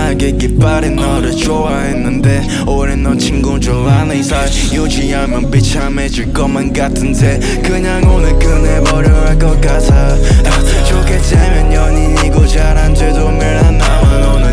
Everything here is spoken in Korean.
나에게 깃발인 너를 좋아했는데 오랜 넌 친구인 줄 아는 이 사이 유지하면 비참해질 것만 같은데 그냥 오늘 끝내버려 할 것 같아 좋게 되면 연인이고 잘 안 돼도 매일 안 남은 오늘